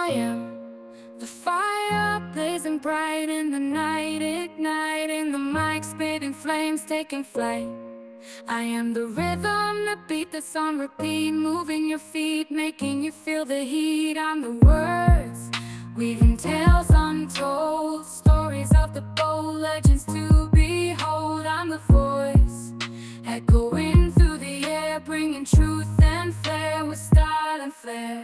am the fire blazing bright in the night, igniting the mic, spitting flames, taking flight. I am the rhythm, the beat that's on repeat, moving your feet, making you feel the heat. I'm the words, weaving tales untold, stories of the bold, legends to behold. I'm the voice, echoing through the air, bringing truth and flair with style and flair.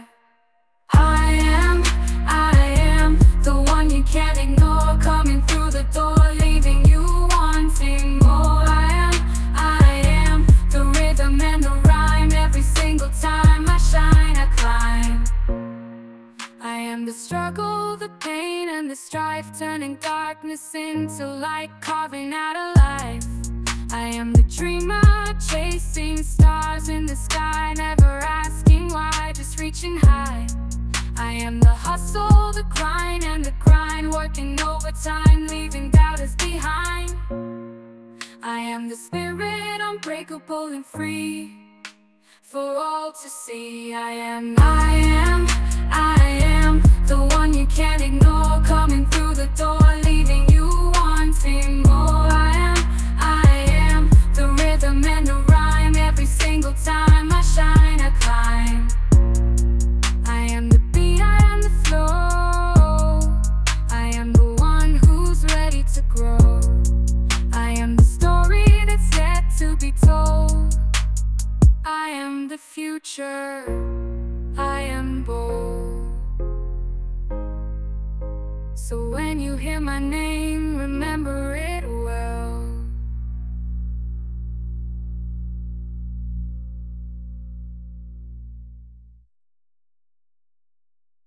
I am the one you can't ignore, coming through the door, leaving you wanting more. I am the rhythm and the rhyme, every single time I shine, I climb. I am the struggle, the pain and the strife, turning darkness into light, carving out a life. I am the dreamer, chasing stars in the sky, never asking why, just reaching high. I am the hustle, the grind and the grind, working overtime, leaving doubters behind. I am the spirit, unbreakable and free, for all to see. I am the one you can't ignore, coming through the door, leaving you wanting more. I am the rhythm and the rhyme, every single time I shine, I climb. I am the beat, I am the flow, I am the one who's ready to grow. I am the story that's yet to be told. I am the future, I am bold. So when you hear my name, remember it.